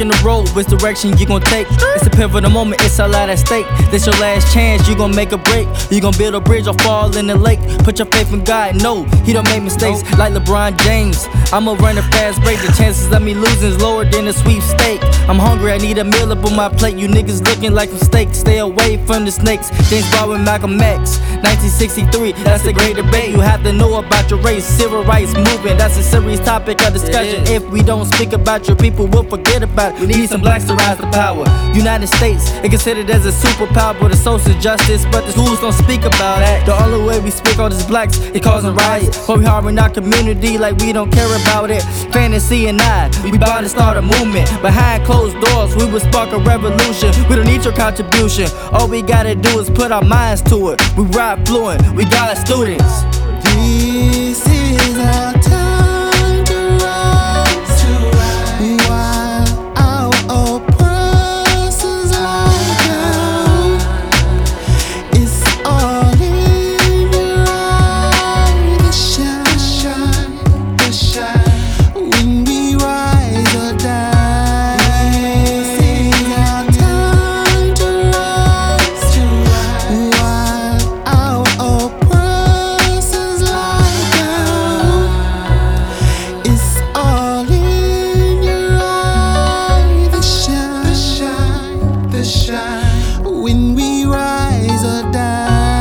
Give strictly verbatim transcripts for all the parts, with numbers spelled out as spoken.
in the road, which direction you gon' take? It's a pivotal moment, it's a lot at stake. This your last chance, you gon' make a break. You gon' build a bridge or fall in the lake. Put your faith in God, no, he don't make mistakes. Like LeBron James, I'ma run a fast break. The chances of me losing is lower than a sweepstake. I'm hungry, I need a meal up on my plate. You niggas looking like some steak. Stay away from the snakes. James Brown and Malcolm X, nineteen sixty-three, that's a great debate. You have to know about your race, civil rights movement. That's a serious topic of discussion. If we don't speak about your people, we'll forget about it. We need some blacks to rise to power. United States, it considered as a superpower for the social justice, but the schools don't speak about that. The only way we speak on is blacks, it causing riots. But we harming our community like we don't care about it. Fantasy and I, we bound to start a movement. Behind closed doors, we will spark a revolution. We don't need your contribution. All we gotta do is put our minds to it. We ride fluent, we got students. This is our time to rise, to rise. While our oppressors lie down. It's all in your eye, the shine, the shine. When we rise or die, this is our time to rise, to rise. While our oppressors lie down. It's all in your eye, the shine, the shine. When we rise or die.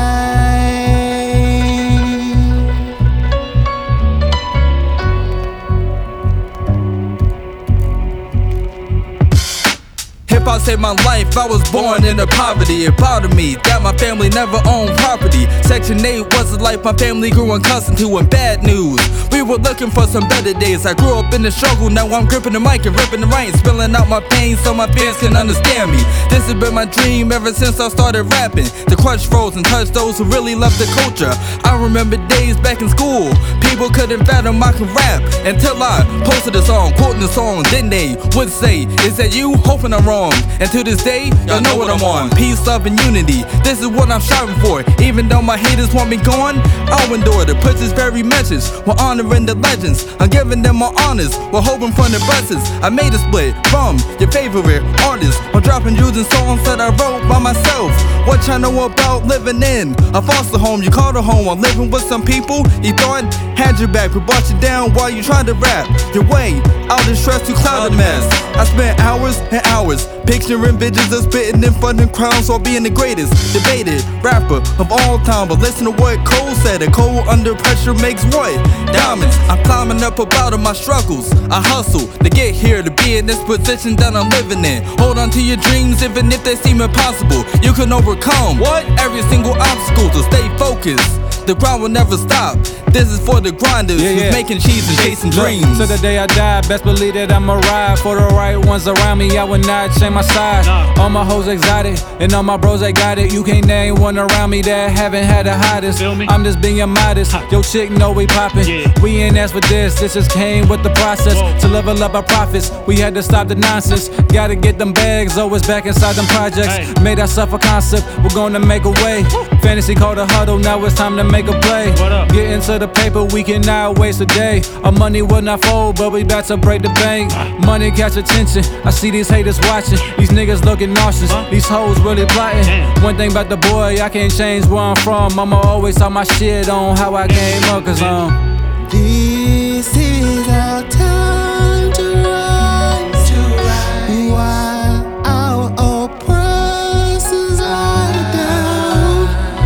Hip-hop saved my life, I was born into poverty. It bothered me that my family never owned property. Section eight was the life my family grew accustomed to. And bad news, we were looking for some better days. I grew up in the struggle, now I'm gripping the mic and ripping the rain, spilling out my pain so my fans can understand me. This has been my dream ever since I started rapping. To crush foes and touch those who really love the culture. I remember days back in school, people couldn't fathom I could rap until I posted a song, quoting the song. Then they would say, is that you? Hoping I'm wrong. And to this day, y'all know what I'm on. Peace, love, and unity. This is what I'm striving for. Even though my haters want me gone, I'll endure to push this very message. We're honoring the legends. I'm giving them my honors. We're hoping for the blessings. I made a split from your favorite artists. I'm dropping using songs that I wrote by myself. What y'all know about living in a foster home? You call it home. I'm living with some people you thought had your back, but brought you down while you tried to rap your way out of stress to cloud a mess. I spent hours and hours picturing bitches of spitting in front of crowds while being the greatest debated rapper of all time. But listen to what Cole said, a Cole under pressure makes what? Diamonds. I'm climbing up about of my struggles. I hustle to get here, to be in this position that I'm living in. Hold on to your dreams even if they seem impossible. You can overcome what? Every single obstacle, to stay focused. The grind will never stop. This is for the grinders yeah, yeah. who's making cheese and chasing dreams. To the day I die, best believe that I'ma ride for the right ones around me. I would not change my side. Nah. All my hoes exotic, and all my bros they got it. You can't name one around me that haven't had the hottest. I'm just being modest. Ha. Yo, chick know we poppin'. Yeah. We ain't asked for this. This just came with the process. Whoa. To level up our profits, we had to stop the nonsense. Gotta get them bags, always back inside them projects. Hey. Made ourselves a concept. We're gonna make a way. Woo. Fantasy called a huddle. Now it's time to make a play. Get into the paper, we cannot waste a day. Our money will not fold, but we about to break the bank. Money catch attention, I see these haters watching. These niggas looking nauseous, these hoes really plotting. One thing about the boy, I can't change where I'm from. I'ma always talk my shit on how I came up, cause um This is our time to rise, to rise. While our oppressors lie down.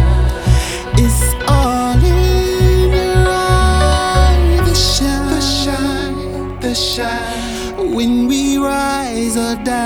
It's all in your eye, the shine, the shine, the shine. When we rise or die.